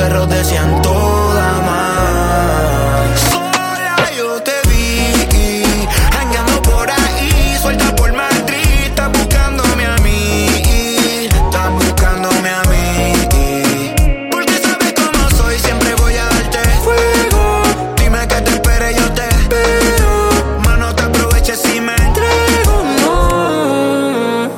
perros decían toda más. Sola yo te vi, hangando por ahí, suelta por Madrid, estás buscándome a mí, estás buscándome a mí. Porque sabes cómo soy, siempre voy a darte fuego. Dime que te espere, yo te espero. Más no te aproveches si me entrego, no.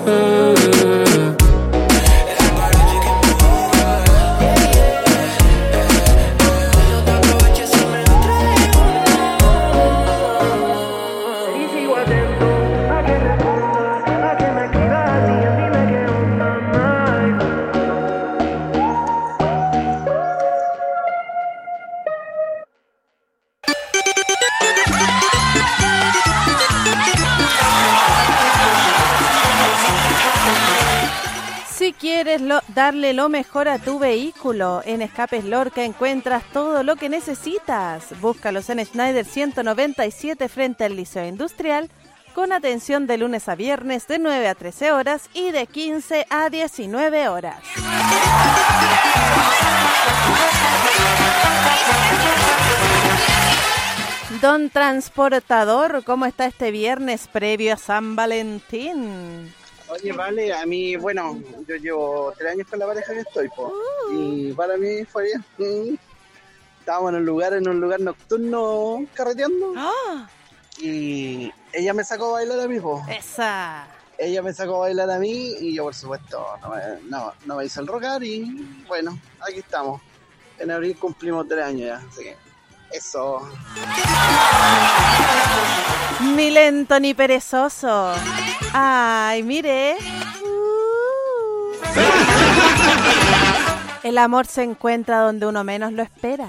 Si quieres darle lo mejor a tu vehículo, en Escapes Lorca encuentras todo lo que necesitas. Búscalos en Schneider 197 frente al Liceo Industrial, con atención de lunes a viernes de 9 a 13 horas y de 15 a 19 horas. Don Transportador, ¿cómo está este viernes previo a San Valentín? Oye, vale, a mí, bueno, yo llevo 3 años con la pareja que estoy, po, y para mí fue bien. Estábamos en un lugar nocturno carreteando, y ella me sacó a bailar a mí, po. ¡Esa! Ella me sacó a bailar a mí, y yo, por supuesto, no me hice el rogar, y bueno, aquí estamos. En abril cumplimos 3 años ya, así que eso. Ni lento ni perezoso. Ay, mire. El amor se encuentra donde uno menos lo espera.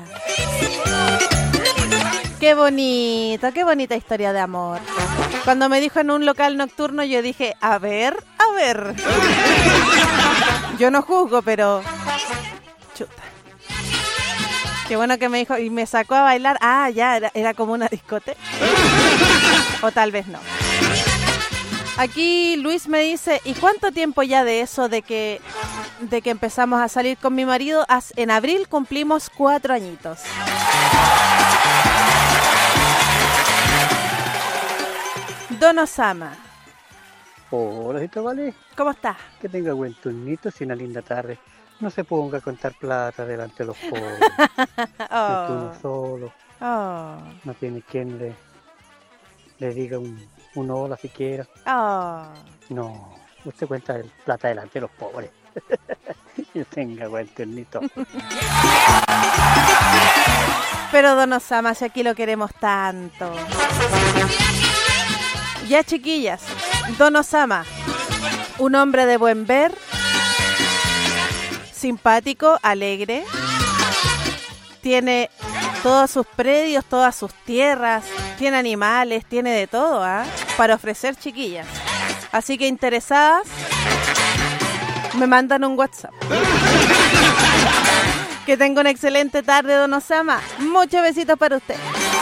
Qué bonito, qué bonita historia de amor. Cuando me dijo en un local nocturno, yo dije, a ver. Yo no juzgo, pero... chuta. Qué bueno que me dijo, y me sacó a bailar. Ah, ya, era como una discoteca. O tal vez no. Aquí Luis me dice, ¿y cuánto tiempo ya de eso, de que empezamos a salir con mi marido? En abril cumplimos 4 añitos. Don Osama. Hola, ¿sí vale? ¿Cómo estás? Que tenga buen turnito y una linda tarde. No se ponga a contar plata delante de los pobres. No, uno solo. No tiene quien le diga un hola siquiera. No, usted cuenta plata delante de los pobres. Que tenga buen turnito. Pero don Osama, si aquí lo queremos tanto. Ya, chiquillas, don Osama, un hombre de buen ver, simpático, alegre, tiene todos sus predios, todas sus tierras, tiene animales, tiene de todo, para ofrecer, chiquillas. Así que interesadas, me mandan un WhatsApp. Que tenga una excelente tarde, don Osama. Muchos besitos para usted.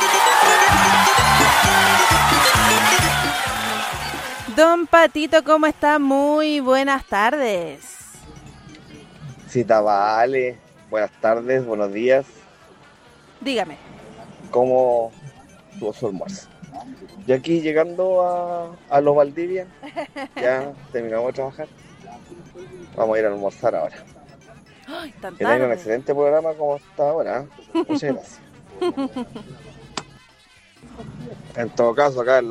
Don Patito, ¿cómo está? Muy buenas tardes. Cita vale. Buenas tardes, buenos días. Dígame. ¿Cómo estuvo su almuerzo? Yo aquí llegando a Los Valdivia. Ya terminamos de trabajar. Vamos a ir a almorzar ahora. Ay, tan que tengan tarde. un excelente programa como hasta ahora. Muchas gracias. En todo caso, acá en